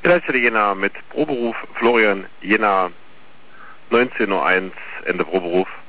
Leitstelle Jena mit Proberuf Florian Jena 19:01 Ende Proberuf.